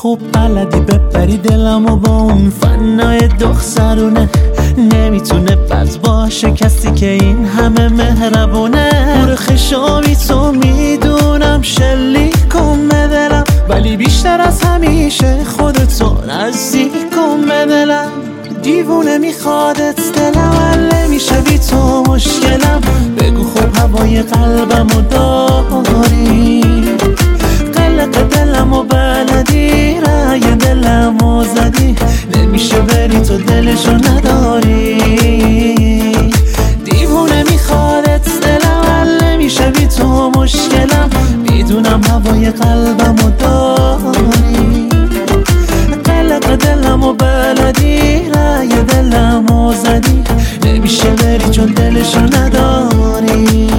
خوب بلدی ببری دلمو با اون فنای دخترونه، نمیتونه بد باشه کسی که این همه مهربونه. خشامی تو میدونم شلیک کن به دلم، ولی بیشتر از همیشه خودتو نزدیک کن به دلم. دیوونه میخوادت دلم، حل نمیشه بی تو مشکلم. بگو خب هوای قلبمو داری، قلق دلمو بلدی، رای دلمو زدی، نمیشه بری تو دلشو نداری. دیوونه میخوادت دلم، حل نمیشه بی تو مشکلم. میدونم هوای قلبمو داری، قلق دلمو بلدی، رای دلمو زدی، نمیشه بری چون دلشو نداری.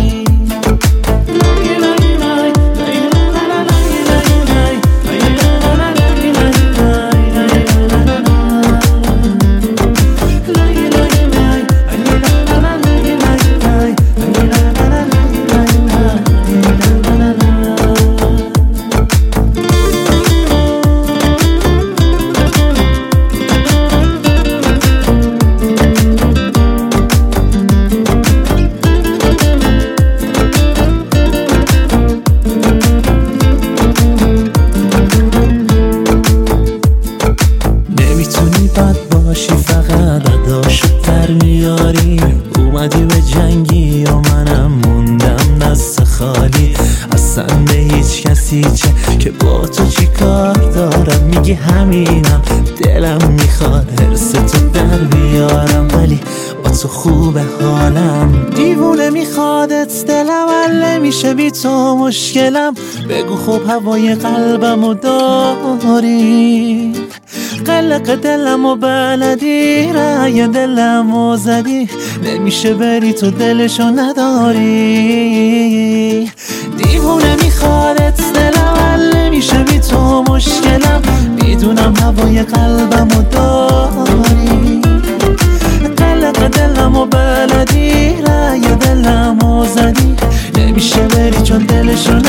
فقط اداشو در میاری، اومدی به جنگی و منم موندم دست خالی. اصلا به هیچ کسی چه که با تو چی کار دارم، میگی همینم دلم میخواد حرس تو در بیارم، ولی با تو خوبه حالم. دیوونه میخوادت دلم، حل نمیشه بی تو مشکلم. بگو خب هوای قلبمو داری، قلق دلمو بلدی، رای دلمو زدی، نمیشه بری تو دلشو نداری. دیوونه میخوادت دلم، حل نمیشه بی تو مشکلم. میدونم هوای قلبمو داری، قلق دلمو بلدی، رای دلمو زدی، نمیشه بری چون دلشو